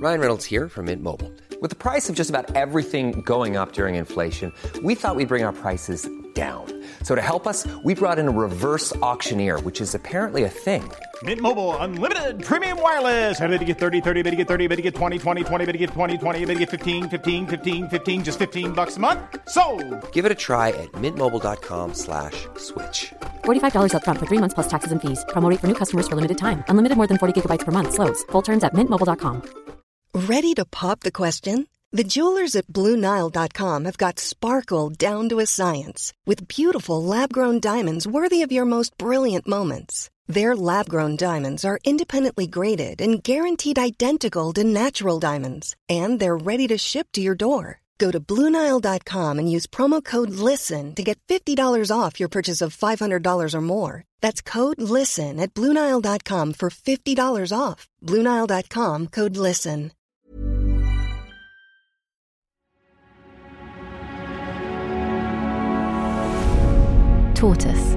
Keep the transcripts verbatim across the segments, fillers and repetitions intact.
Ryan Reynolds here from Mint Mobile. With the price of just about everything going up during inflation, we thought we'd bring our prices down. So to help us, we brought in a reverse auctioneer, which is apparently a thing. Mint Mobile Unlimited Premium Wireless. How to get thirty, thirty, how to get thirty, how to get twenty, twenty, twenty, how to get twenty, twenty, how to get fifteen, fifteen, fifteen, fifteen, just fifteen bucks a month? Sold! Give it a try at mintmobile.com slash switch. forty-five dollars up front for three months plus taxes and fees. Promo rate for new customers for limited time. Unlimited more than forty gigabytes per month. Slows full terms at mint mobile dot com. Ready to pop the question? The jewelers at Blue Nile dot com have got sparkle down to a science with beautiful lab-grown diamonds worthy of your most brilliant moments. Their lab-grown diamonds are independently graded and guaranteed identical to natural diamonds, and they're ready to ship to your door. Go to Blue Nile dot com and use promo code LISTEN to get fifty dollars off your purchase of five hundred dollars or more. That's code LISTEN at Blue Nile dot com for fifty dollars off. Blue Nile dot com, code LISTEN. Tortoise.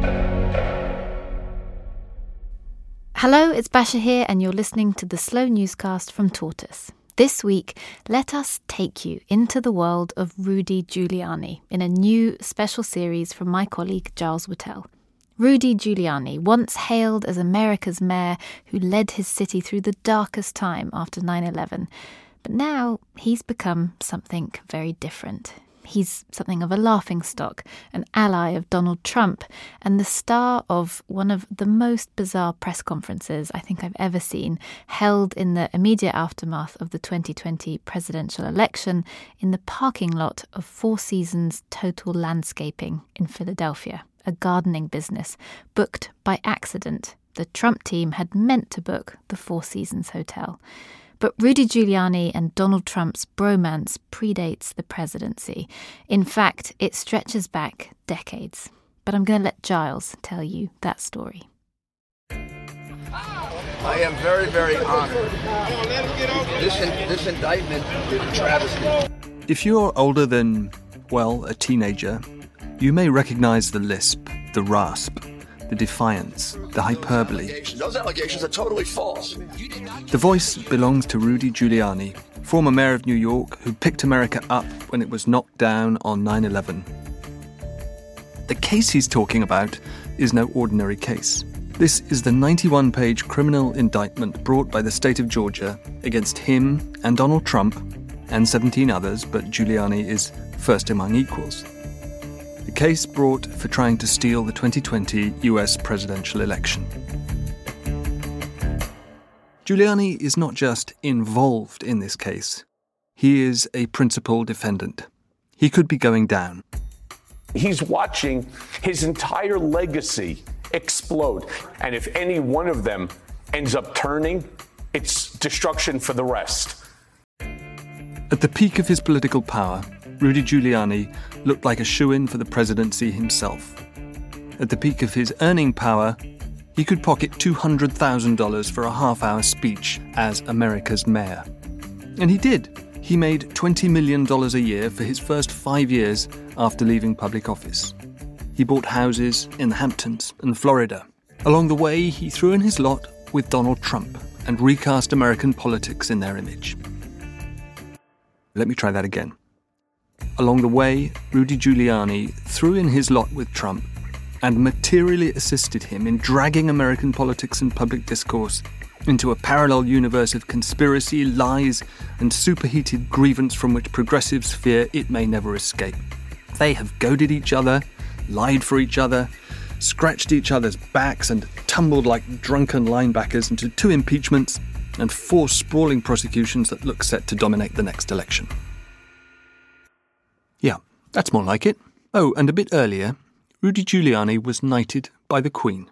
Hello, it's Basha here, and you're listening to the Slow Newscast from Tortoise. This week, let us take you into the world of Rudy Giuliani in a new special series from my colleague Giles Whittell. Rudy Giuliani, once hailed as America's mayor who led his city through the darkest time after nine eleven, but now he's become something very different. He's something of a laughingstock, an ally of Donald Trump, and the star of one of the most bizarre press conferences I think I've ever seen, held in the immediate aftermath of the twenty twenty presidential election in the parking lot of Four Seasons Total Landscaping in Philadelphia, a gardening business booked by accident. The Trump team had meant to book the Four Seasons Hotel. But Rudy Giuliani and Donald Trump's bromance predates the presidency. In fact, it stretches back decades. But I'm going to let Giles tell you that story. I am very, very honored. This, in, this indictment is a travesty. If you're older than, well, a teenager, you may recognize the lisp, the rasp, the defiance, the hyperbole. Those allegations are totally false. The voice belongs to Rudy Giuliani, former mayor of New York, who picked America up when it was knocked down on nine eleven. The case he's talking about is no ordinary case. This is the ninety-one page criminal indictment brought by the state of Georgia against him and Donald Trump and seventeen others, but Giuliani is first among equals. The case brought for trying to steal the twenty twenty U S presidential election. Giuliani is not just involved in this case. He is a principal defendant. He could be going down. He's watching his entire legacy explode. And if any one of them ends up turning, it's destruction for the rest. At the peak of his political power, Rudy Giuliani looked like a shoo-in for the presidency himself. At the peak of his earning power, he could pocket two hundred thousand dollars for a half-hour speech as America's mayor. And he did. He made twenty million dollars a year for his first five years after leaving public office. He bought houses in the Hamptons and Florida. Along the way, he threw in his lot with Donald Trump and recast American politics in their image. Let me try that again. Along the way, Rudy Giuliani threw in his lot with Trump and materially assisted him in dragging American politics and public discourse into a parallel universe of conspiracy, lies, and superheated grievance from which progressives fear it may never escape. They have goaded each other, lied for each other, scratched each other's backs, and tumbled like drunken linebackers into two impeachments and four sprawling prosecutions that look set to dominate the next election. Yeah, that's more like it. Oh, and a bit earlier, Rudy Giuliani was knighted by the Queen.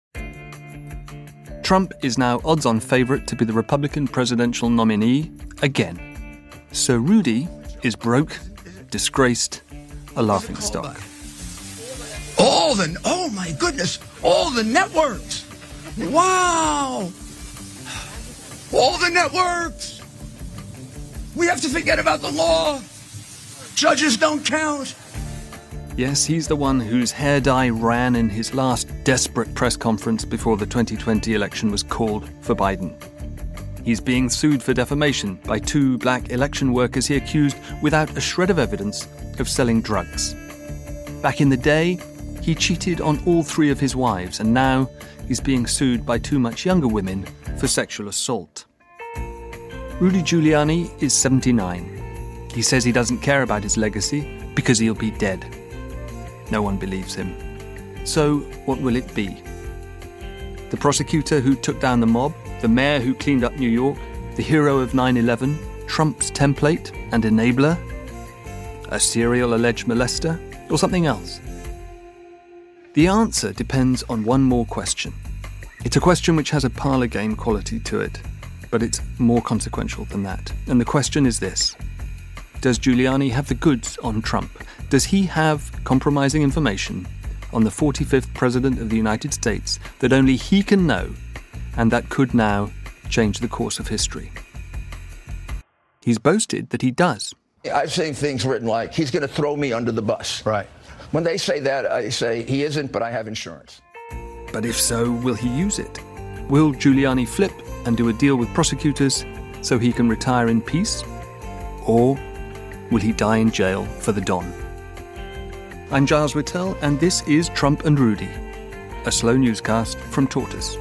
Trump is now odds-on favourite to be the Republican presidential nominee again. So Rudy is broke, disgraced, a laughingstock. All the, oh my goodness, all the networks. Wow. All the networks. We have to forget about the law. Judges don't count. Yes, he's the one whose hair dye ran in his last desperate press conference before the twenty twenty election was called for Biden. He's being sued for defamation by two black election workers he accused, without a shred of evidence, of selling drugs. Back in the day, he cheated on all three of his wives, and now he's being sued by two much younger women for sexual assault. Rudy Giuliani is seventy-nine. He says he doesn't care about his legacy because he'll be dead. No one believes him. So what will it be? The prosecutor who took down the mob, the mayor who cleaned up New York, the hero of nine eleven, Trump's template and enabler, a serial alleged molester, or something else? The answer depends on one more question. It's a question which has a parlour game quality to it, but it's more consequential than that. And the question is this: does Giuliani have the goods on Trump? Does he have compromising information on the forty-fifth President of the United States that only he can know, and that could now change the course of history? He's boasted that he does. I've seen things written like, he's going to throw me under the bus. Right. When they say that, I say, he isn't, but I have insurance. But if so, will he use it? Will Giuliani flip and do a deal with prosecutors so he can retire in peace? Or will he die in jail for the Don? I'm Giles Whittell, and this is Trump and Rudy, a slow newscast from Tortoise.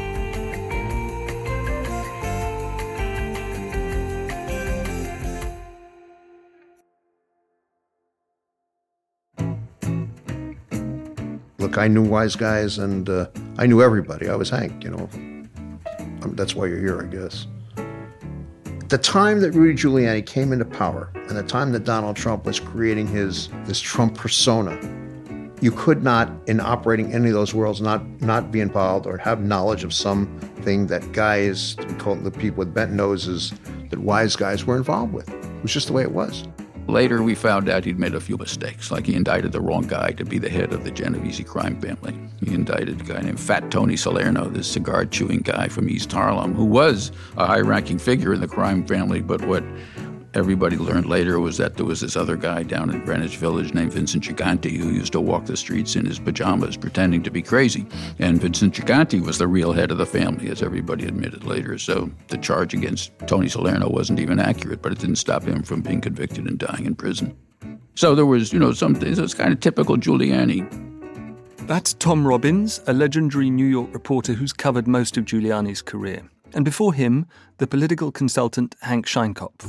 Look, I knew wise guys, and uh, I knew everybody. I was Hank, you know. Um, that's why you're here, I guess. The time that Rudy Giuliani came into power, and the time that Donald Trump was creating his this Trump persona, you could not, in operating any of those worlds, not not be involved or have knowledge of something that guys, we call it the people with bent noses, that wise guys were involved with. It was just the way it was. Later, we found out he'd made a few mistakes, like he indicted the wrong guy to be the head of the Genovese crime family. He indicted a guy named Fat Tony Salerno, this cigar-chewing guy from East Harlem, who was a high-ranking figure in the crime family, but what everybody learned later was that there was this other guy down in Greenwich Village named Vincent Gigante who used to walk the streets in his pajamas pretending to be crazy. And Vincent Gigante was the real head of the family, as everybody admitted later. So the charge against Tony Salerno wasn't even accurate, but it didn't stop him from being convicted and dying in prison. So there was, you know, something that's kind of typical Giuliani. That's Tom Robbins, a legendary New York reporter who's covered most of Giuliani's career. And before him, the political consultant Hank Scheinkopf.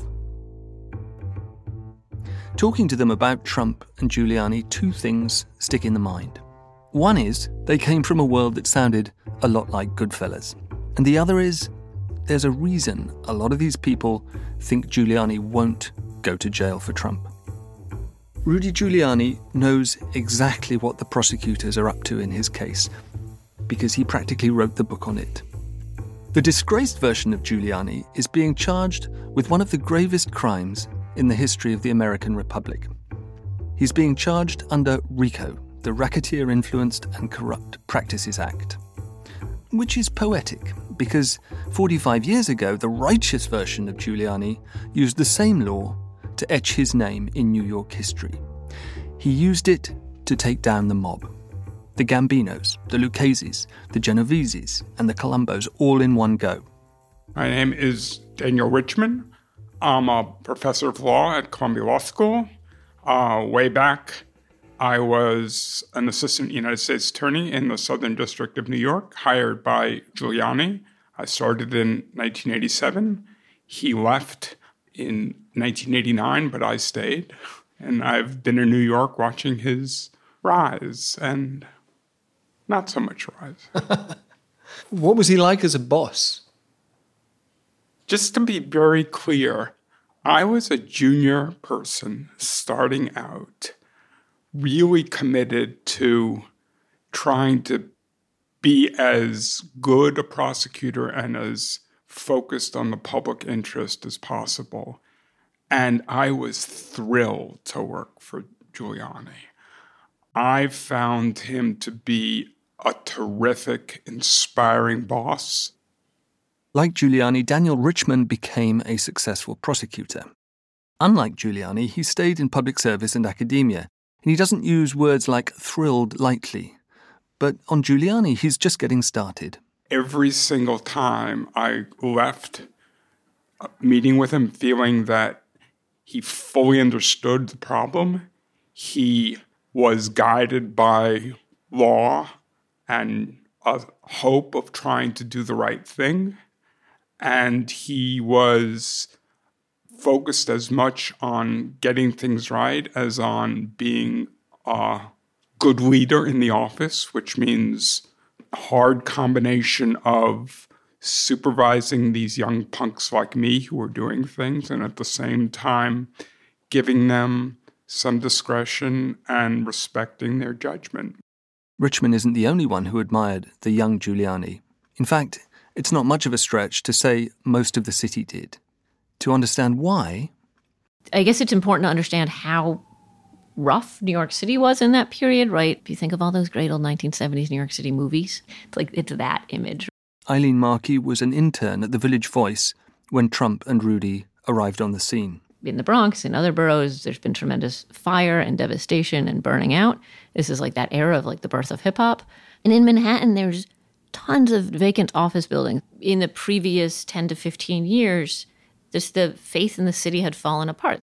Talking to them about Trump and Giuliani, two things stick in the mind. One is they came from a world that sounded a lot like Goodfellas. And the other is there's a reason a lot of these people think Giuliani won't go to jail for Trump. Rudy Giuliani knows exactly what the prosecutors are up to in his case, because he practically wrote the book on it. The disgraced version of Giuliani is being charged with one of the gravest crimes in the history of the American Republic. He's being charged under RICO, the Racketeer Influenced and Corrupt Practices Act, which is poetic because forty-five years ago, the righteous version of Giuliani used the same law to etch his name in New York history. He used it to take down the mob. The Gambinos, the Lucchese's, the Genoveses, and the Colombos all in one go. My name is Daniel Richman. I'm a professor of law at Columbia Law School. Uh, way back, I was an assistant United States attorney in the Southern District of New York, hired by Giuliani. I started in nineteen eighty-seven. He left in nineteen eighty-nine, but I stayed. And I've been in New York watching his rise, and not so much rise. What was he like as a boss? Just to be very clear, I was a junior person starting out, really committed to trying to be as good a prosecutor and as focused on the public interest as possible. And I was thrilled to work for Giuliani. I found him to be a terrific, inspiring boss. Like Giuliani, Daniel Richman became a successful prosecutor. Unlike Giuliani, he stayed in public service and academia, and he doesn't use words like thrilled lightly. But on Giuliani, he's just getting started. Every single time I left meeting with him feeling that he fully understood the problem. He was guided by law and a hope of trying to do the right thing. And he was focused as much on getting things right as on being a good leader in the office, which means a hard combination of supervising these young punks like me who are doing things and at the same time giving them some discretion and respecting their judgment. Richman isn't the only one who admired the young Giuliani. In fact, it's not much of a stretch to say most of the city did. To understand why... I guess it's important to understand how rough New York City was in that period, right? If you think of all those great old nineteen seventies New York City movies, it's like it's that image. Eileen Markey was an intern at the Village Voice when Trump and Rudy arrived on the scene. In the Bronx, in other boroughs, there's been tremendous fire and devastation and burning out. This is like that era of like the birth of hip-hop. And in Manhattan, there's tons of vacant office buildings. In the previous ten to fifteen years, just the faith in the city had fallen apart.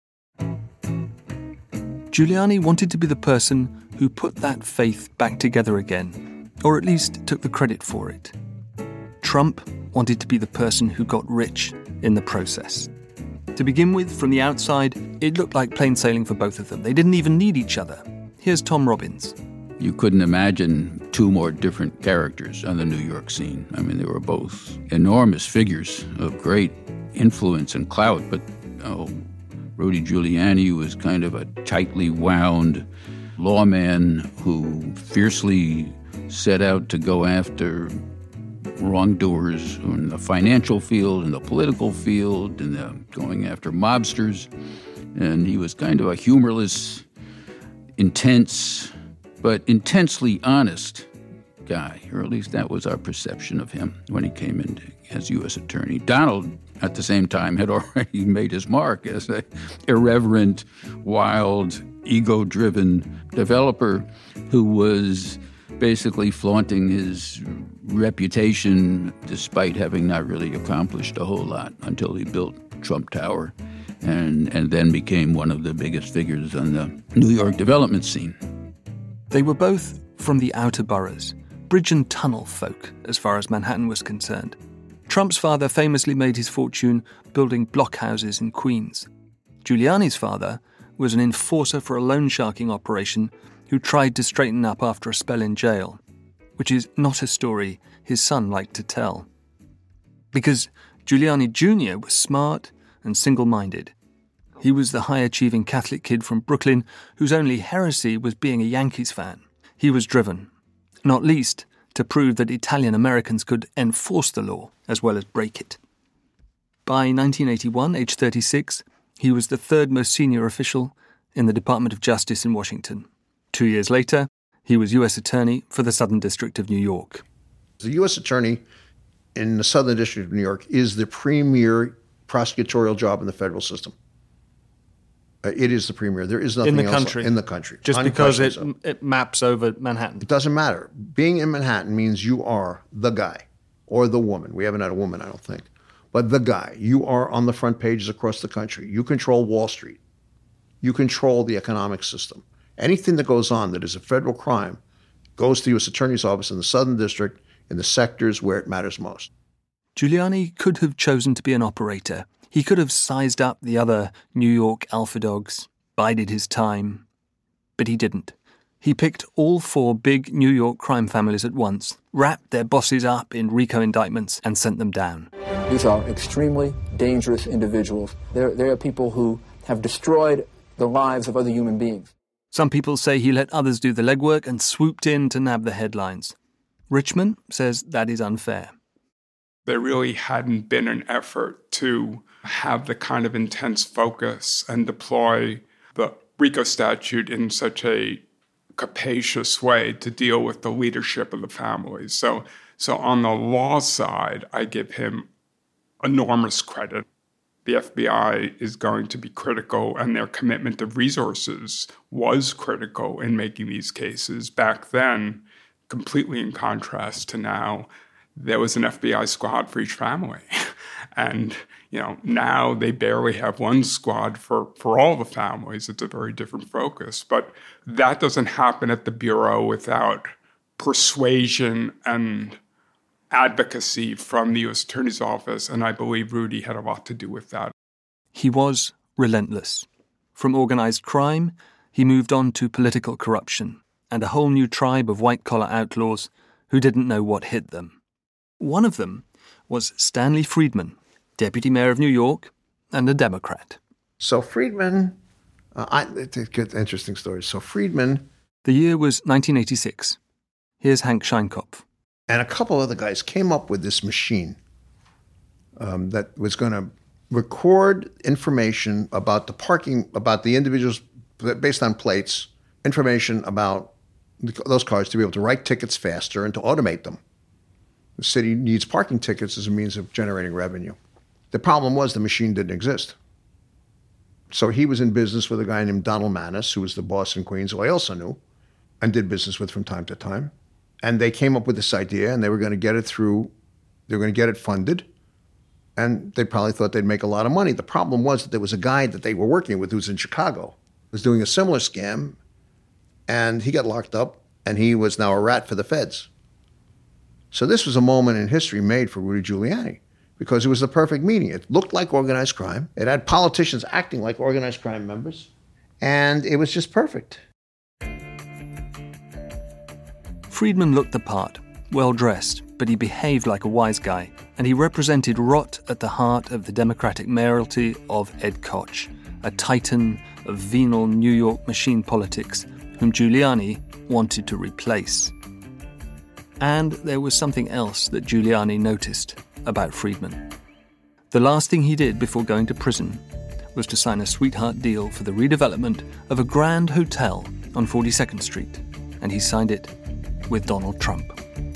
Giuliani wanted to be the person who put that faith back together again, or at least took the credit for it. Trump wanted to be the person who got rich in the process. To begin with, from the outside, it looked like plain sailing for both of them. They didn't even need each other. Here's Tom Robbins. You couldn't imagine two more different characters on the New York scene. I mean, they were both enormous figures of great influence and clout, but oh, Rudy Giuliani was kind of a tightly wound lawman who fiercely set out to go after wrongdoers in the financial field, in the political field, and the, going after mobsters. And he was kind of a humorless, intense, but intensely honest guy, or at least that was our perception of him when he came in as U S attorney. Donald, at the same time, had already made his mark as an irreverent, wild, ego-driven developer who was basically flaunting his reputation despite having not really accomplished a whole lot until he built Trump Tower and, and then became one of the biggest figures on the New York development scene. They were both from the outer boroughs, bridge and tunnel folk as far as Manhattan was concerned. Trump's father famously made his fortune building blockhouses in Queens. Giuliani's father was an enforcer for a loan sharking operation who tried to straighten up after a spell in jail, which is not a story his son liked to tell. Because Giuliani Junior was smart and single-minded. He was the high-achieving Catholic kid from Brooklyn whose only heresy was being a Yankees fan. He was driven, not least to prove that Italian Americans could enforce the law as well as break it. By nineteen eighty-one, age thirty-six, he was the third most senior official in the Department of Justice in Washington. Two years later, he was U S Attorney for the Southern District of New York. The U S Attorney in the Southern District of New York is the premier prosecutorial job in the federal system. Uh, it is the premier. There is nothing in the else country. in the country. Just because it, so. it maps over Manhattan. It doesn't matter. Being in Manhattan means you are the guy or the woman. We haven't had a woman, I don't think. But the guy. You are on the front pages across the country. You control Wall Street. You control the economic system. Anything that goes on that is a federal crime goes to the U S Attorney's Office in the Southern District in the sectors where it matters most. Giuliani could have chosen to be an operator. He could have sized up the other New York alpha dogs, bided his time. But he didn't. He picked all four big New York crime families at once, wrapped their bosses up in RICO indictments, and sent them down. These are extremely dangerous individuals. They're, they're people who have destroyed the lives of other human beings. Some people say he let others do the legwork and swooped in to nab the headlines. Richman says that is unfair. There really hadn't been an effort to have the kind of intense focus and deploy the RICO statute in such a capacious way to deal with the leadership of the families. So, so on the law side, I give him enormous credit. The F B I is going to be critical, and their commitment of resources was critical in making these cases. Back then, completely in contrast to now, there was an F B I squad for each family. And, you know, now they barely have one squad for, for all the families. It's a very different focus. But that doesn't happen at the Bureau without persuasion and advocacy from the U S Attorney's Office. And I believe Rudy had a lot to do with that. He was relentless. From organized crime, he moved on to political corruption and a whole new tribe of white-collar outlaws who didn't know what hit them. One of them was Stanley Friedman, deputy mayor of New York and a Democrat. So Friedman, uh, I, it's a good, interesting story. So Friedman... The year was nineteen eighty-six. Here's Hank Scheinkopf. And a couple other guys came up with this machine um, that was going to record information about the parking, about the individuals, based on plates, information about those cars to be able to write tickets faster and to automate them. The city needs parking tickets as a means of generating revenue. The problem was the machine didn't exist. So he was in business with a guy named Donald Mannis, who was the boss in Queens, who I also knew and did business with from time to time. And they came up with this idea, and they were going to get it through, they were going to get it funded, and they probably thought they'd make a lot of money. The problem was that there was a guy that they were working with who was in Chicago, was doing a similar scam, and he got locked up, and he was now a rat for the feds. So this was a moment in history made for Rudy Giuliani, because it was the perfect meeting. It looked like organized crime. It had politicians acting like organized crime members, and it was just perfect. Friedman looked the part, well-dressed, but he behaved like a wise guy, and he represented rot at the heart of the Democratic mayoralty of Ed Koch, a titan of venal New York machine politics whom Giuliani wanted to replace. And there was something else that Giuliani noticed about Friedman. The last thing he did before going to prison was to sign a sweetheart deal for the redevelopment of a grand hotel on forty-second Street, and he signed it with Donald Trump.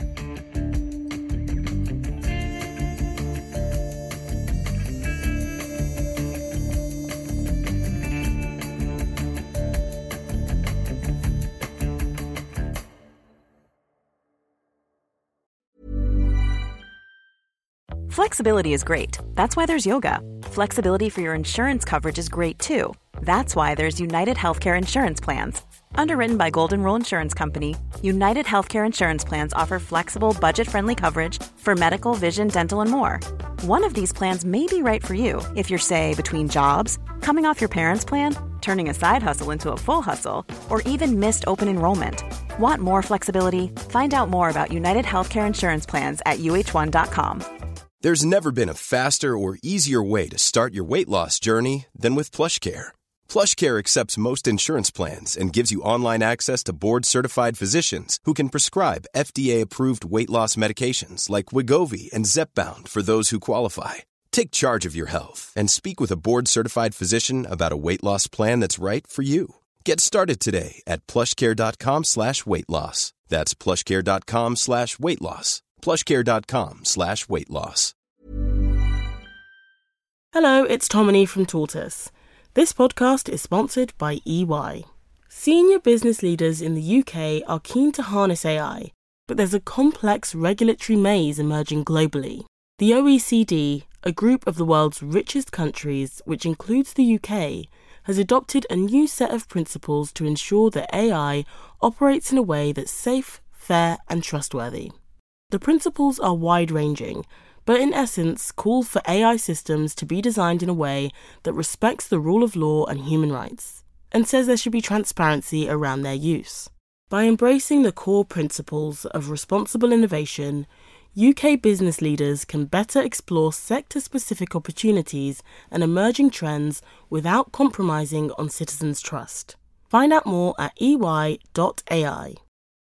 Flexibility is great. That's why there's yoga. Flexibility for your insurance coverage is great too. That's why there's United Healthcare Insurance Plans. Underwritten by Golden Rule Insurance Company, United Healthcare Insurance Plans offer flexible, budget-friendly coverage for medical, vision, dental, and more. One of these plans may be right for you if you're, say, between jobs, coming off your parents' plan, turning a side hustle into a full hustle, or even missed open enrollment. Want more flexibility? Find out more about United Healthcare Insurance Plans at U H one dot com. There's never been a faster or easier way to start your weight loss journey than with PlushCare. PlushCare accepts most insurance plans and gives you online access to board-certified physicians who can prescribe F D A-approved weight loss medications like Wegovy and Zepbound for those who qualify. Take charge of your health and speak with a board-certified physician about a weight loss plan that's right for you. Get started today at plushcare.com slash weight loss. That's plushcare.com slash weight loss. plushcare.com slash weight loss. Hello, it's Tomini from Tortoise. This podcast is sponsored by E Y. Senior business leaders in the U K are keen to harness A I, but there's a complex regulatory maze emerging globally. The O E C D, a group of the world's richest countries, which includes the U K, has adopted a new set of principles to ensure that A I operates in a way that's safe, fair, and trustworthy. The principles are wide-ranging, but in essence call for A I systems to be designed in a way that respects the rule of law and human rights, and says there should be transparency around their use. By embracing the core principles of responsible innovation, U K business leaders can better explore sector-specific opportunities and emerging trends without compromising on citizens' trust. Find out more at E Y dot A I.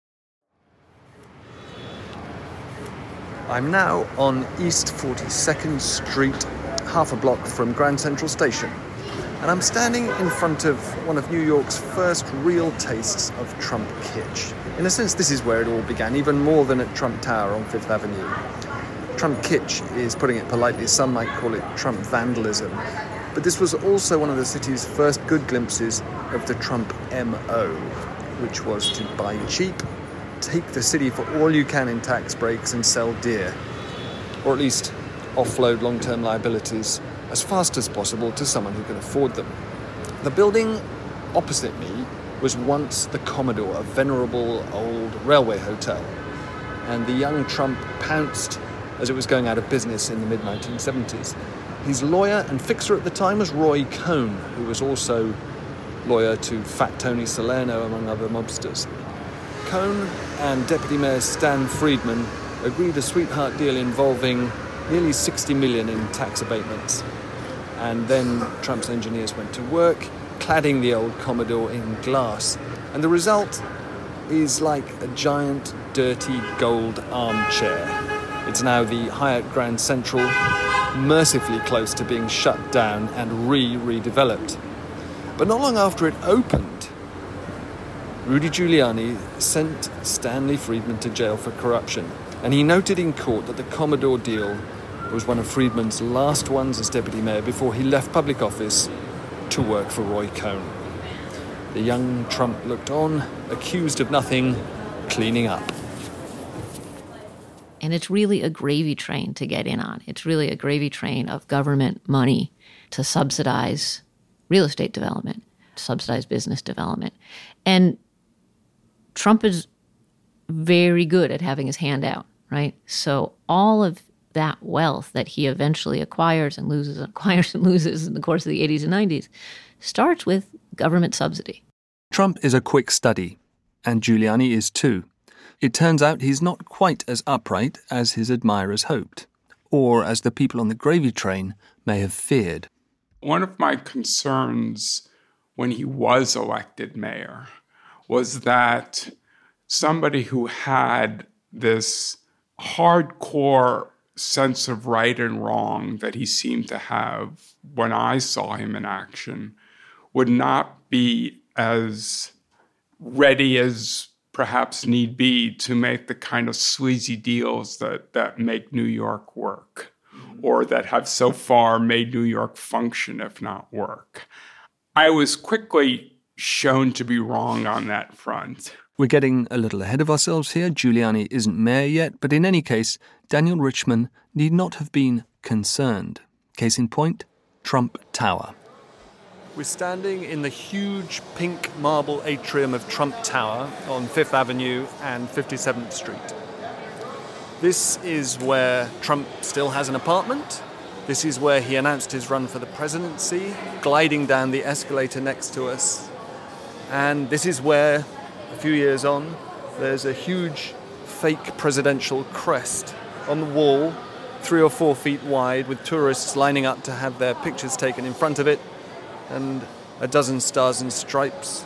I'm now on East forty-second Street, half a block from Grand Central Station, and I'm standing in front of one of New York's first real tastes of Trump kitsch. In a sense, this is where it all began, even more than at Trump Tower on Fifth Avenue. Trump kitsch is, putting it politely, some might call it Trump vandalism, but this was also one of the city's first good glimpses of the Trump M O, which was to buy cheap take the city for all you can in tax breaks and sell deer. Or at least offload long-term liabilities as fast as possible to someone who can afford them. The building opposite me was once the Commodore, a venerable old railway hotel. And the young Trump pounced as it was going out of business in the mid nineteen seventies. His lawyer and fixer at the time was Roy Cohn, who was also lawyer to Fat Tony Salerno, among other mobsters. Cohn and Deputy Mayor Stan Friedman agreed a sweetheart deal involving nearly sixty million dollars in tax abatements. And then Trump's engineers went to work, cladding the old Commodore in glass. And the result is like a giant, dirty gold armchair. It's now the Hyatt Grand Central, mercifully close to being shut down and re-redeveloped. But not long after it opened, Rudy Giuliani sent Stanley Friedman to jail for corruption. And he noted in court that the Commodore deal was one of Friedman's last ones as deputy mayor before he left public office to work for Roy Cohn. The young Trump looked on, accused of nothing, cleaning up. And it's really a gravy train to get in on. It's really a gravy train of government money to subsidize real estate development, subsidize business development. And Trump is very good at having his hand out, right? So all of that wealth that he eventually acquires and loses and acquires and loses in the course of the eighties and nineties starts with government subsidy. Trump is a quick study, and Giuliani is too. It turns out he's not quite as upright as his admirers hoped, or as the people on the gravy train may have feared. One of my concerns when he was elected mayor was that somebody who had this hardcore sense of right and wrong that he seemed to have when I saw him in action would not be as ready as perhaps need be to make the kind of sleazy deals that, that make New York work, or that have so far made New York function, if not work. I was quickly shown to be wrong on that front. We're getting a little ahead of ourselves here. Giuliani isn't mayor yet, but in any case, Daniel Richman need not have been concerned. Case in point, Trump Tower. We're standing in the huge pink marble atrium of Trump Tower on Fifth Avenue and fifty-seventh Street. This is where Trump still has an apartment. This is where he announced his run for the presidency, gliding down the escalator next to us. And this is where, a few years on, there's a huge fake presidential crest on the wall, three or four feet wide, with tourists lining up to have their pictures taken in front of it, and a dozen stars and stripes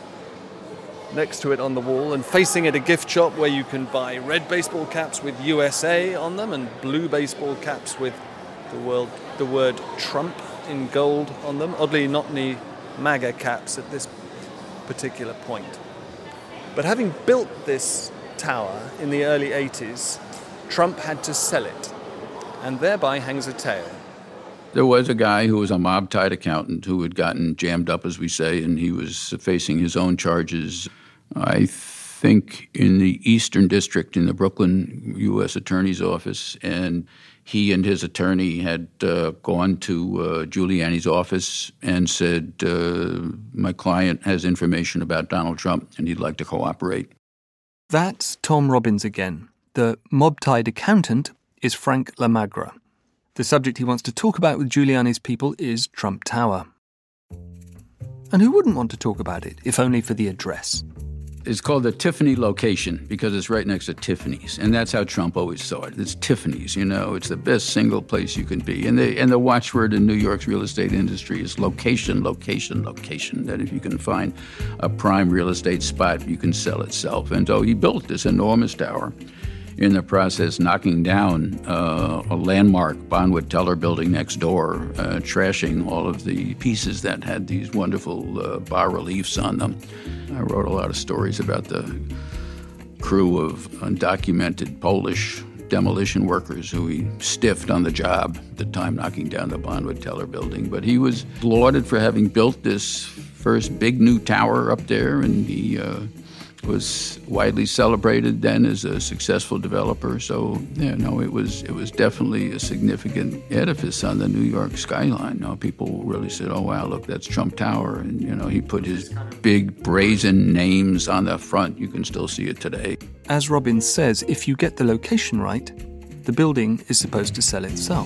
next to it on the wall, and facing it a gift shop where you can buy red baseball caps with U S A on them and blue baseball caps with the, world, the word Trump in gold on them. Oddly, not any MAGA caps at this particular point. But having built this tower in the early eighties, Trump had to sell it, and thereby hangs a tale. There was a guy who was a mob-tied accountant who had gotten jammed up, as we say, and he was facing his own charges, I think, in the Eastern District in the Brooklyn U S Attorney's Office. And he and his attorney had uh, gone to uh, Giuliani's office and said, uh, my client has information about Donald Trump and he'd like to cooperate. That's Tom Robbins again. The mob-tied accountant is Frank LaMagra. The subject he wants to talk about with Giuliani's people is Trump Tower. And who wouldn't want to talk about it, if only for the address? It's called the Tiffany location because it's right next to Tiffany's. And that's how Trump always saw it. It's Tiffany's, you know. It's the best single place you can be. And the, and the watchword in New York's real estate industry is location, location, location. That if you can find a prime real estate spot, you can sell itself. And so he built this enormous tower, in the process knocking down uh, a landmark Bonwit Teller building next door, uh, trashing all of the pieces that had these wonderful uh, bas-reliefs on them. I wrote a lot of stories about the crew of undocumented Polish demolition workers who he stiffed on the job at the time knocking down the Bonwit Teller building. But he was lauded for having built this first big new tower up there, and he uh, was widely celebrated then as a successful developer. So, yeah, no, it was it was definitely a significant edifice on the New York skyline. You know, people really said, oh, wow, look, that's Trump Tower. And, you know, he put his big brazen names on the front. You can still see it today. As Robbins says, if you get the location right, the building is supposed to sell itself.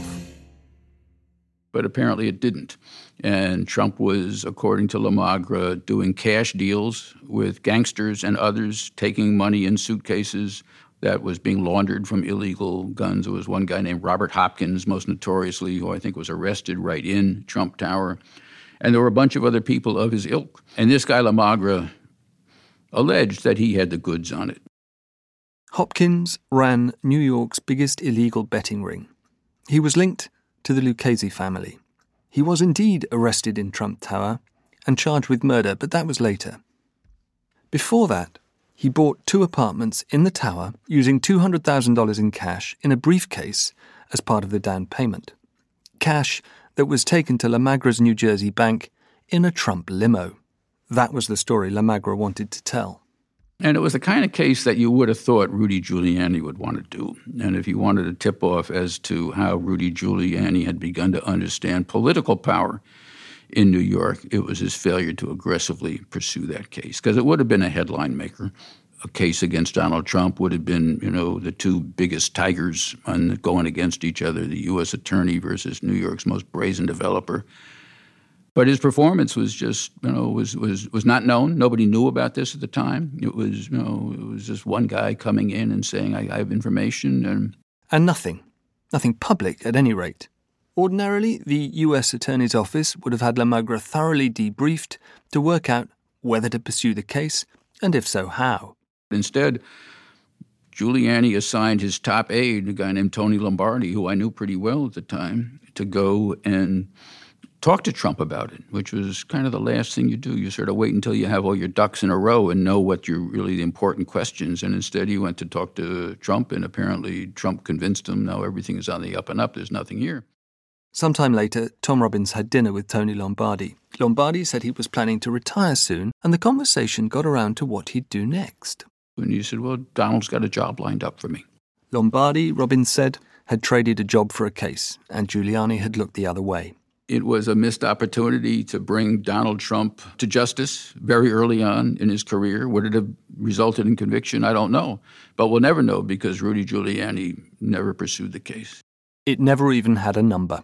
But apparently it didn't. And Trump was, according to Lamagre, doing cash deals with gangsters and others, taking money in suitcases that was being laundered from illegal guns. There was one guy named Robert Hopkins, most notoriously, who I think was arrested right in Trump Tower. And there were a bunch of other people of his ilk. And this guy, Lamagre, alleged that he had the goods on it. Hopkins ran New York's biggest illegal betting ring. He was linked to the Lucchese family. He was indeed arrested in Trump Tower and charged with murder, but that was later. Before that, he bought two apartments in the tower using two hundred thousand dollars in cash in a briefcase as part of the down payment. Cash that was taken to Lamagre's New Jersey bank in a Trump limo. That was the story Lamagre wanted to tell. And it was the kind of case that you would have thought Rudy Giuliani would want to do. And if you wanted a tip-off as to how Rudy Giuliani had begun to understand political power in New York, it was his failure to aggressively pursue that case. Because it would have been a headline maker. A case against Donald Trump would have been, you know, the two biggest tigers on going against each other, the U S attorney versus New York's most brazen developer. But his performance was just, you know, was, was, was not known. Nobody knew about this at the time. It was, you know, it was just one guy coming in and saying, I, I have information. And And nothing. Nothing public, at any rate. Ordinarily, the U S Attorney's Office would have had Lamagre thoroughly debriefed to work out whether to pursue the case, and if so, how. Instead, Giuliani assigned his top aide, a guy named Tony Lombardi, who I knew pretty well at the time, to go and talk to Trump about it, which was kind of the last thing you do. You sort of wait until you have all your ducks in a row and know what your really important questions. And instead he went to talk to Trump, and apparently Trump convinced him, now everything is on the up and up, there's nothing here. Sometime later, Tom Robbins had dinner with Tony Lombardi. Lombardi said he was planning to retire soon, and the conversation got around to what he'd do next. And he said, well, Donald's got a job lined up for me. Lombardi, Robbins said, had traded a job for a case, and Giuliani had looked the other way. It was a missed opportunity to bring Donald Trump to justice very early on in his career. Would it have resulted in conviction? I don't know. But we'll never know because Rudy Giuliani never pursued the case. It never even had a number.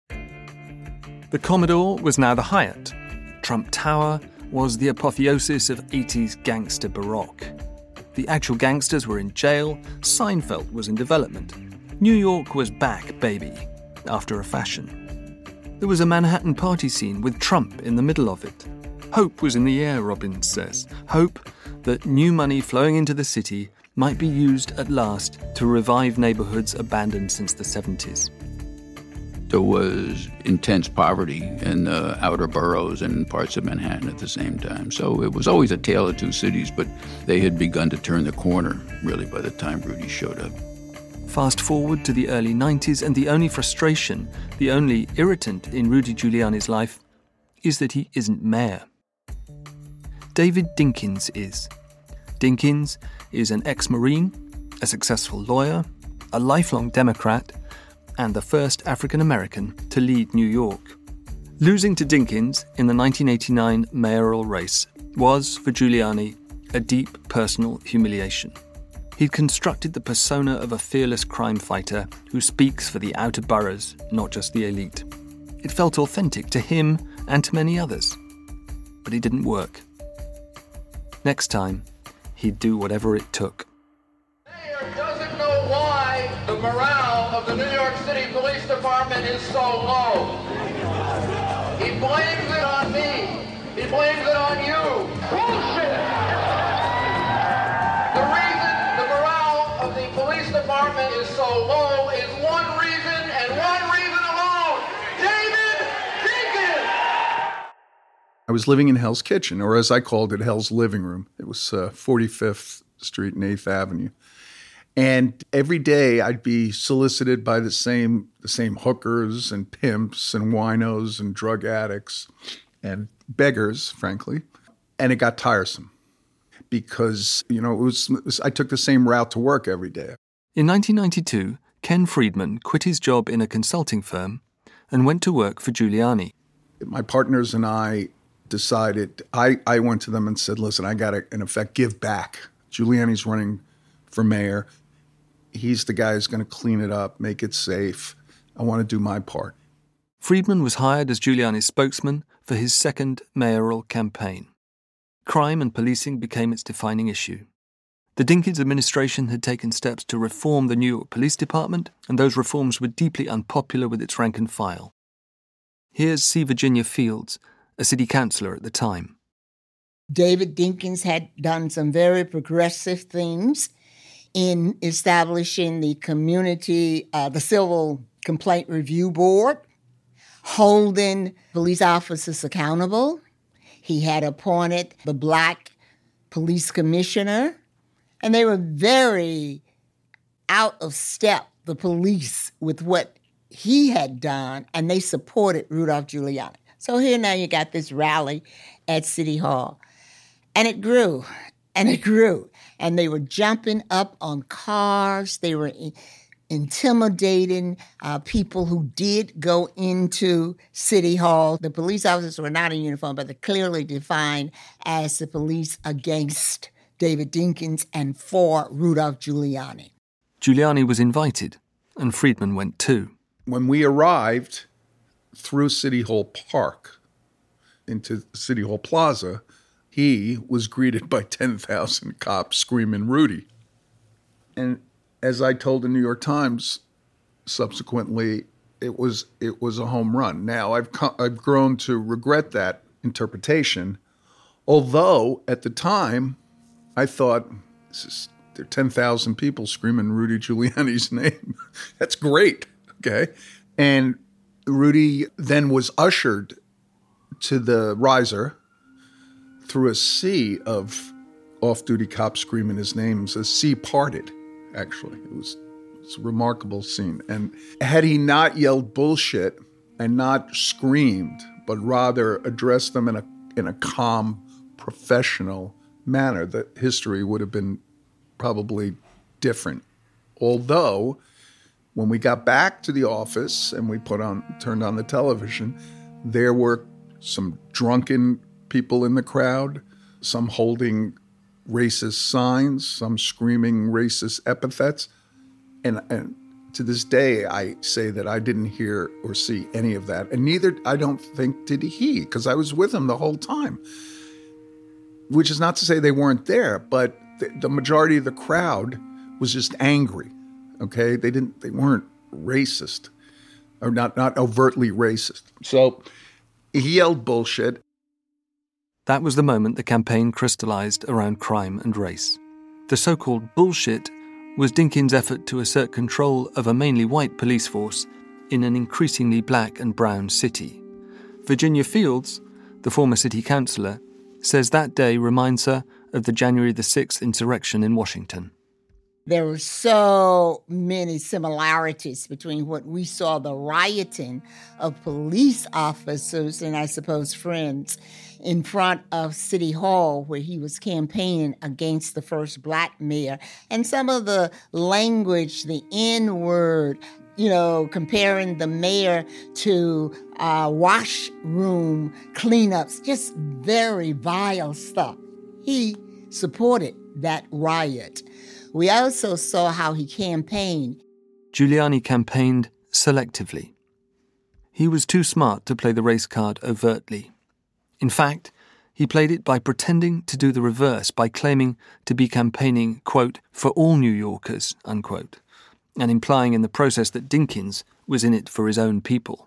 The Commodore was now the Hyatt. Trump Tower was the apotheosis of eighties gangster baroque. The actual gangsters were in jail. Seinfeld was in development. New York was back, baby, after a fashion. There was a Manhattan party scene with Trump in the middle of it. Hope was in the air, Robbins says. Hope that new money flowing into the city might be used at last to revive neighborhoods abandoned since the seventies. There was intense poverty in the outer boroughs and in parts of Manhattan at the same time. So it was always a tale of two cities, but they had begun to turn the corner, really, by the time Rudy showed up. Fast forward to the early nineties, and the only frustration, the only irritant in Rudy Giuliani's life is that he isn't mayor. David Dinkins is. Dinkins is an ex-Marine, a successful lawyer, a lifelong Democrat, and the first African-American to lead New York. Losing to Dinkins in the nineteen eighty-nine mayoral race was, for Giuliani, a deep personal humiliation. He'd constructed the persona of a fearless crime fighter who speaks for the outer boroughs, not just the elite. It felt authentic to him and to many others. But it didn't work. Next time, he'd do whatever it took. Mayor doesn't know why the morale of the New York City Police Department is so low. He blames it on me. He blames it on you. Bullshit! The reason the morale of the police department is so low is one reason and one reason alone. David Dinkins! I was living in Hell's Kitchen, or as I called it, Hell's Living Room. It was uh, forty-fifth Street and eighth Avenue. And every day I'd be solicited by the same the same hookers and pimps and winos and drug addicts and beggars, frankly. And it got tiresome. because, you know, it was, it was I took the same route to work every day. In nineteen ninety-two, Ken Friedman quit his job in a consulting firm and went to work for Giuliani. My partners and I decided, I, I went to them and said, listen, I got to, in effect, give back. Giuliani's running for mayor. He's the guy who's going to clean it up, make it safe. I want to do my part. Friedman was hired as Giuliani's spokesman for his second mayoral campaign. Crime and policing became its defining issue. The Dinkins administration had taken steps to reform the New York Police Department, and those reforms were deeply unpopular with its rank and file. Here's C. Virginia Fields, a city councillor at the time. David Dinkins had done some very progressive things in establishing the community, uh, the Civil Complaint Review Board, holding police officers accountable. He had appointed the Black Police Commissioner, and they were very out of step, the police, with what he had done, and they supported Rudolph Giuliani. So here now you got this rally at City Hall. And it grew, and it grew. And they were jumping up on cars. They were in- intimidating uh, people who did go into City Hall. The police officers were not in uniform, but they're clearly defined as the police against David Dinkins and for Rudolph Giuliani. Giuliani was invited, and Friedman went too. When we arrived through City Hall Park into City Hall Plaza, he was greeted by ten thousand cops screaming, Rudy. And as I told the New York Times subsequently, it was it was a home run. Now, I've co- I've grown to regret that interpretation, although at the time I thought, this is, there are ten thousand people screaming Rudy Giuliani's name. That's great, okay? And Rudy then was ushered to the riser through a sea of off-duty cops screaming his name. The sea parted, actually. It was, it was a remarkable scene. And had he not yelled bullshit and not screamed, but rather addressed them in a in a calm, professional manner, the history would have been probably different. Although, when we got back to the office and we put on turned on the television, there were some drunken people in the crowd, some holding racist signs, some screaming racist epithets. And, and to this day, I say that I didn't hear or see any of that. And neither, I don't think, did he, because I was with him the whole time. Which is not to say they weren't there, but the, the majority of the crowd was just angry, okay? They didn't, they weren't racist, or not, not overtly racist. So he yelled bullshit. That was the moment the campaign crystallized around crime and race. The so-called bullshit was Dinkins' effort to assert control of a mainly white police force in an increasingly black and brown city. Virginia Fields, the former city councillor, says that day reminds her of the January the sixth insurrection in Washington. There were so many similarities between what we saw, the rioting of police officers and I suppose friends in front of City Hall where he was campaigning against the first black mayor, and some of the language, the N-word, you know, comparing the mayor to uh, washroom cleanups, just very vile stuff. He supported that riot. We also saw how he campaigned. Giuliani campaigned selectively. He was too smart to play the race card overtly. In fact, he played it by pretending to do the reverse, by claiming to be campaigning, quote, for all New Yorkers, unquote, and implying in the process that Dinkins was in it for his own people.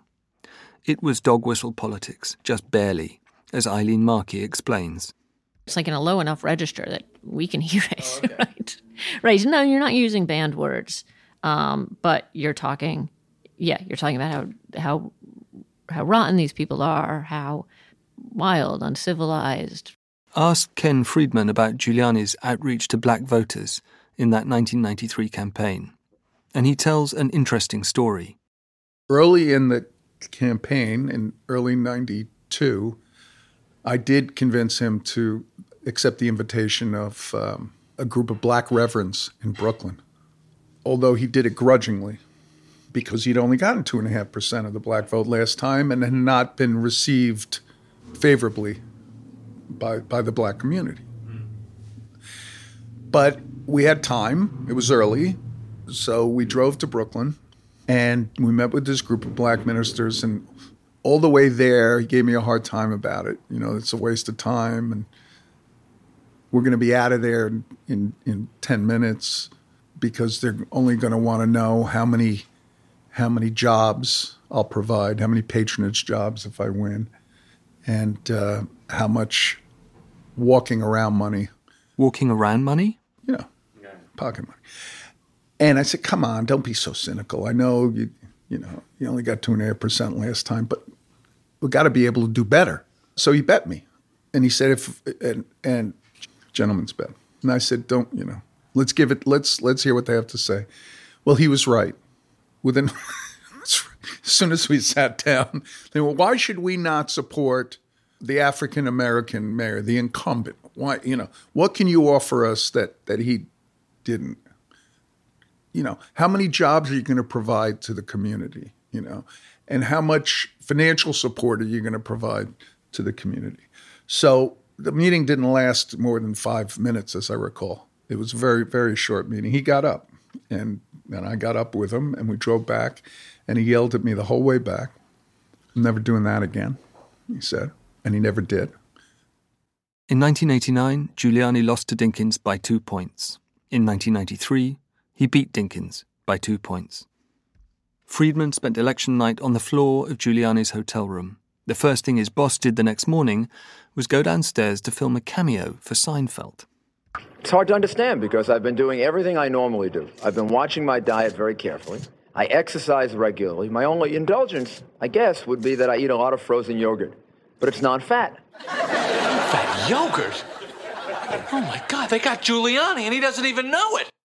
It was dog-whistle politics, just barely, as Eileen Markey explains. It's like in a low enough register that we can hear it, okay. right? Right. No, you're not using banned words, um, but you're talking, yeah, you're talking about how how how rotten these people are, how wild, uncivilized. Ask Ken Friedman about Giuliani's outreach to black voters in that nineteen ninety-three campaign, and he tells an interesting story. Early in the campaign, in early ninety-two, I did convince him to accept the invitation of um, a group of black reverends in Brooklyn, although he did it grudgingly because he'd only gotten two point five percent of the black vote last time and had not been received favorably by, by the black community. But we had time. It was early. So we drove to Brooklyn, and we met with this group of black ministers, and all the way there, he gave me a hard time about it. You know, it's a waste of time, and we're going to be out of there in, in, in ten minutes because they're only going to want to know how many how many jobs I'll provide, how many patronage jobs if I win, and uh, how much walking around money. Walking around money? Yeah, pocket money. And I said, come on, don't be so cynical. I know you you know, you only got two and a half percent last time, but we got to be able to do better. So he bet me. And he said, if, and, and gentleman's bet. And I said, don't, you know, let's give it, let's, let's hear what they have to say. Well, he was right. Within, as soon as we sat down, they were, why should we not support the African-American mayor, the incumbent? Why, you know, what can you offer us that, that he didn't? You know, how many jobs are you going to provide to the community, you know, and how much financial support are you going to provide to the community? So the meeting didn't last more than five minutes, as I recall. It was a very, very short meeting. He got up, and, and I got up with him, and we drove back, and he yelled at me the whole way back. I'm never doing that again, he said, and he never did. In nineteen eighty-nine, Giuliani lost to Dinkins by two points. In nineteen ninety-three, he beat Dinkins by two points. Friedman spent election night on the floor of Giuliani's hotel room. The first thing his boss did the next morning was go downstairs to film a cameo for Seinfeld. It's hard to understand because I've been doing everything I normally do. I've been watching my diet very carefully. I exercise regularly. My only indulgence, I guess, would be that I eat a lot of frozen yogurt. But it's non-fat. Fat yogurt? Oh, my God, they got Giuliani and he doesn't even know it.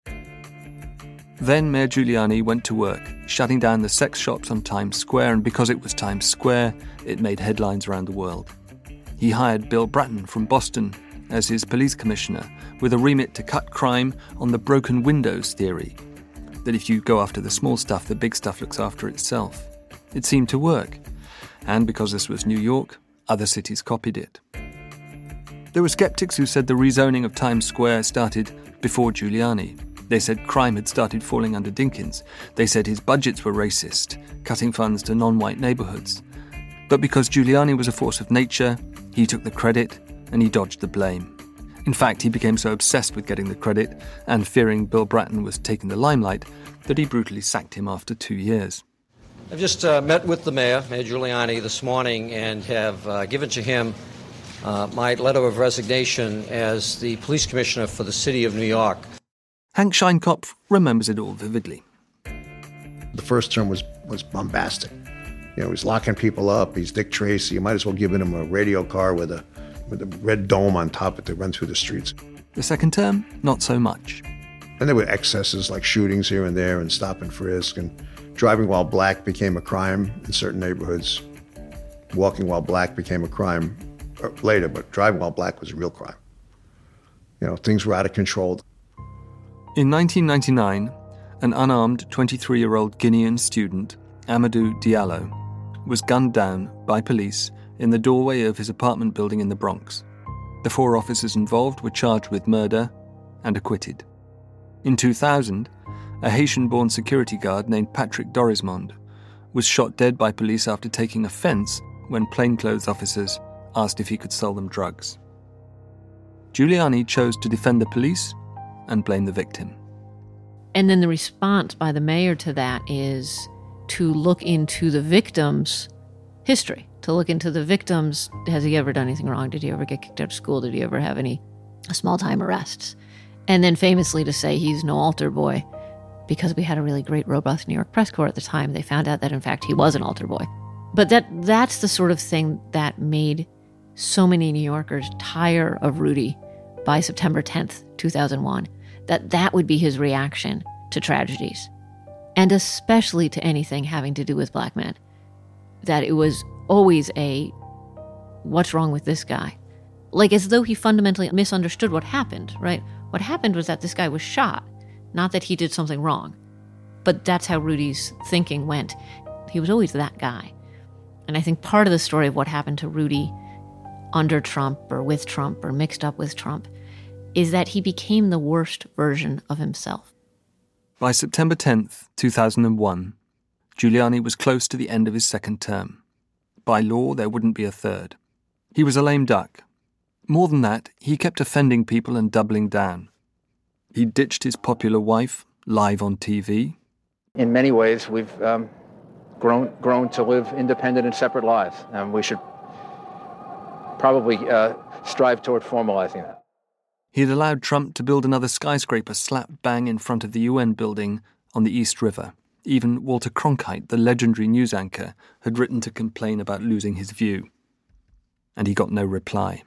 Then Mayor Giuliani went to work, shutting down the sex shops on Times Square, and because it was Times Square, it made headlines around the world. He hired Bill Bratton from Boston as his police commissioner, with a remit to cut crime on the broken windows theory, that if you go after the small stuff, the big stuff looks after itself. It seemed to work, and because this was New York, other cities copied it. There were skeptics who said the rezoning of Times Square started before Giuliani. They said crime had started falling under Dinkins. They said his budgets were racist, cutting funds to non-white neighborhoods. But because Giuliani was a force of nature, he took the credit and he dodged the blame. In fact, he became so obsessed with getting the credit and fearing Bill Bratton was taking the limelight that he brutally sacked him after two years. I've just uh, met with the mayor, Mayor Giuliani, this morning and have uh, given to him uh, my letter of resignation as the police commissioner for the city of New York. Hank Scheinkopf remembers it all vividly. The first term was, was bombastic. You know, he's locking people up. He's Dick Tracy. You might as well give him a radio car with a with a red dome on top of it to run through the streets. The second term, not so much. And there were excesses like shootings here and there and stop and frisk. And driving while black became a crime in certain neighborhoods. Walking while black became a crime later, but driving while black was a real crime. You know, things were out of control. In nineteen ninety-nine, an unarmed twenty-three-year-old Guinean student, Amadou Diallo, was gunned down by police in the doorway of his apartment building in the Bronx. The four officers involved were charged with murder and acquitted. In two thousand, a Haitian-born security guard named Patrick Dorismond was shot dead by police after taking offense when plainclothes officers asked if he could sell them drugs. Giuliani chose to defend the police and blame the victim. And then the response by the mayor to that is to look into the victim's history, to look into the victim's, has he ever done anything wrong? Did he ever get kicked out of school? Did he ever have any small-time arrests? And then famously to say he's no altar boy, because we had a really great, robust New York press corps at the time. They found out that, in fact, he was an altar boy. But that that's the sort of thing that made so many New Yorkers tire of Rudy by September tenth, two thousand one, that that would be his reaction to tragedies, and especially to anything having to do with black men. That it was always a, what's wrong with this guy? like as though he fundamentally misunderstood what happened, right? What happened was that this guy was shot, not that he did something wrong. But that's how Rudy's thinking went. He was always that guy. And I think part of the story of what happened to Rudy under Trump or with Trump or mixed up with Trump is that he became the worst version of himself. By September tenth, two thousand one, Giuliani was close to the end of his second term. By law, there wouldn't be a third. He was a lame duck. More than that, he kept offending people and doubling down. He ditched his popular wife, live on T V. In many ways, we've um, grown grown to live independent and separate lives, and we should probably uh, strive toward formalizing that. He had allowed Trump to build another skyscraper slap bang in front of the U N building on the East River. Even Walter Cronkite, the legendary news anchor, had written to complain about losing his view. And he got no reply.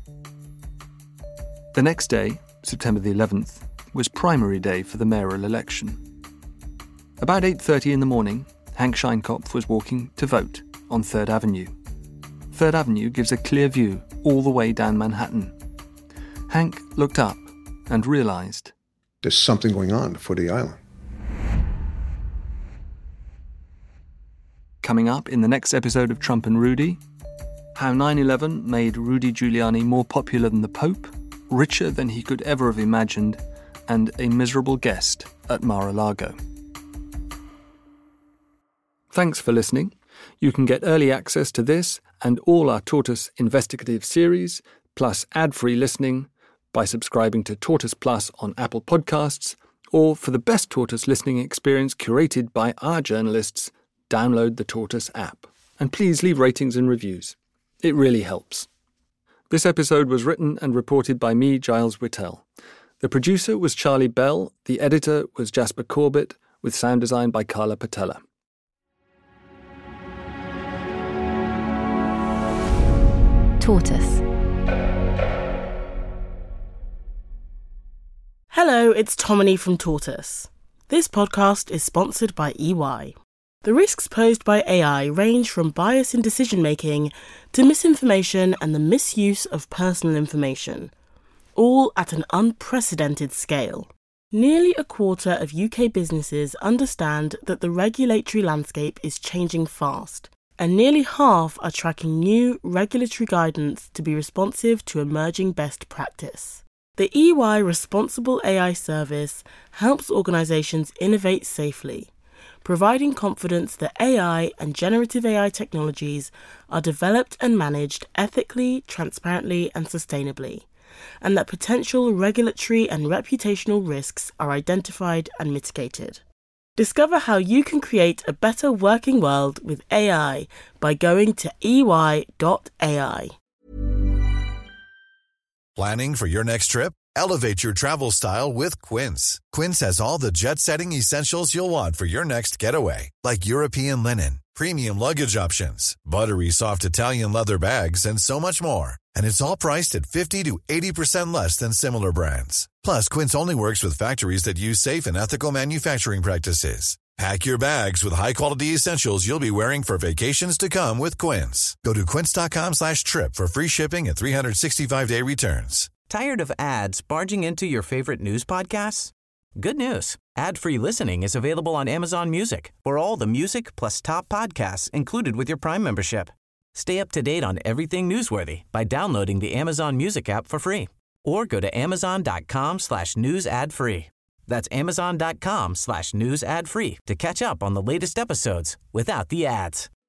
The next day, September the eleventh, was primary day for the mayoral election. About eight thirty in the morning, Hank Scheinkopf was walking to vote on Third Avenue. Third Avenue gives a clear view all the way down Manhattan. Hank looked up and realized there's something going on for the island. Coming up in the next episode of Trump and Rudy, how nine eleven made Rudy Giuliani more popular than the Pope, richer than he could ever have imagined, and a miserable guest at Mar-a-Lago. Thanks for listening. You can get early access to this and all our Tortoise investigative series, plus ad-free listening, by subscribing to Tortoise Plus on Apple Podcasts, or for the best Tortoise listening experience curated by our journalists, download the Tortoise app. And please leave ratings and reviews. It really helps. This episode was written and reported by me, Giles Whittell. The producer was Charlie Bell, the editor was Jasper Corbett, with sound design by Carla Patella. Tortoise. Hello, it's Tomini from Tortoise. This podcast is sponsored by E Y. The risks posed by A I range from bias in decision-making to misinformation and the misuse of personal information, all at an unprecedented scale. Nearly a quarter of U K businesses understand that the regulatory landscape is changing fast, and nearly half are tracking new regulatory guidance to be responsive to emerging best practice. The E Y Responsible A I Service helps organisations innovate safely, providing confidence that A I and generative A I technologies are developed and managed ethically, transparently and sustainably, and that potential regulatory and reputational risks are identified and mitigated. Discover how you can create a better working world with A I by going to E Y dot A I. Planning for your next trip? Elevate your travel style with Quince. Quince has all the jet-setting essentials you'll want for your next getaway, like European linen, premium luggage options, buttery soft Italian leather bags, and so much more. And it's all priced at fifty to eighty percent less than similar brands. Plus, Quince only works with factories that use safe and ethical manufacturing practices. Pack your bags with high-quality essentials you'll be wearing for vacations to come with Quince. Go to quince.com slash trip for free shipping and three sixty-five day returns. Tired of ads barging into your favorite news podcasts? Good news. Ad-free listening is available on Amazon Music for all the music plus top podcasts included with your Prime membership. Stay up to date on everything newsworthy by downloading the Amazon Music app for free or go to amazon.com slash news ad free. That's amazon.com slash news ad free to catch up on the latest episodes without the ads.